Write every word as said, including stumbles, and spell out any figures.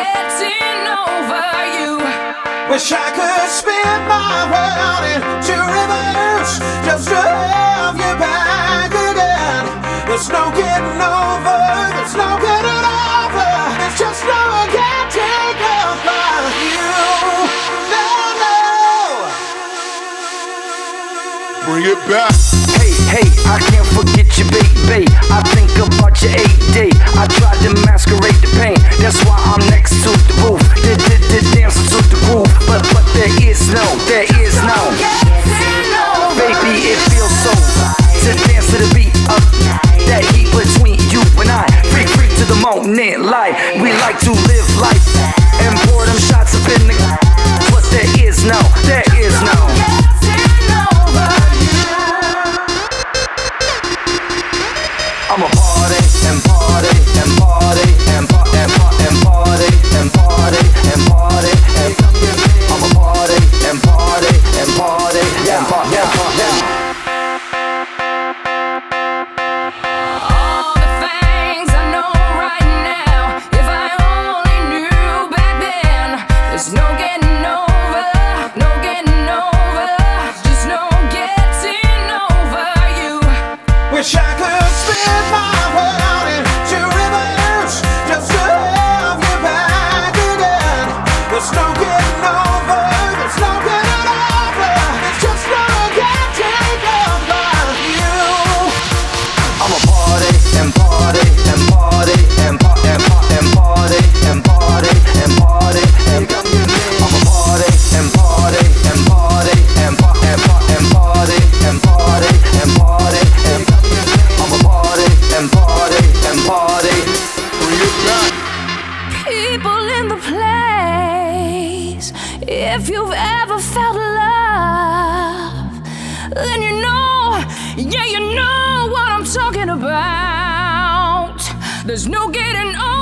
getting over you. Wish I could spin my world into reverse just to have you back again. There's no getting over, there's no getting over. There's just no getting over you. No, no. Bring it back. Hey, hey, I can't forget you, baby. I think about your A D. I tried to masquerade the pain. That's why I'm next to the roof. Did did did dance to the groove, but but there is no, there is no. Baby, it feels so to dance to the beat of that heat between you and I. Free, free to the moment, light. We like to live life and pour them shots up in the. But there is no, there is no. I'm a party and party and party and party and party and party and party and party and I'm a party and party and party and party and party. All the things I know right now, if I only knew back then. There's no getting over, no getting over, just no getting over you. Wish I could spin my world into reverse just to have you back again. There's no getting over, there's no getting over. There's just no getting over you. I'm a party and party and party and party and party and party and party and party and I'm a party and party and party and party and party and party and party and party and I'm a party and party and party. Bring it back. People in the place, if you've ever felt love, then you know, yeah, you know what I'm talking about. There's no getting over.